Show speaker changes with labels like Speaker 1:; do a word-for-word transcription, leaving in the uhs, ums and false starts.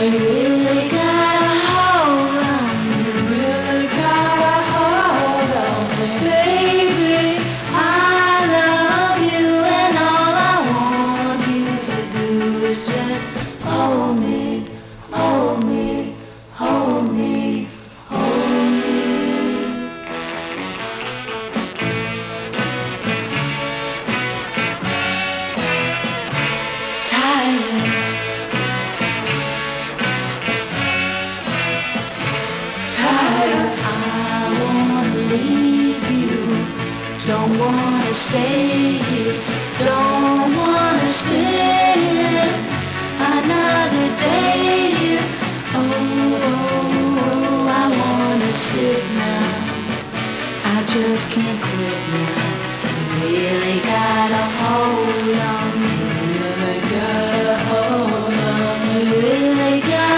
Speaker 1: You really gotta hold on. You really gotta hold on, baby. I love you, and all I want you to do is just hold me, hold me, hold me, hold me. Tired, tired, I wanna leave you. Don't wanna stay here. Don't wanna spend another day here. Oh, oh, oh, I wanna sit now. I just can't quit now. You really gotta hold on. You really gotta hold on. You really gotta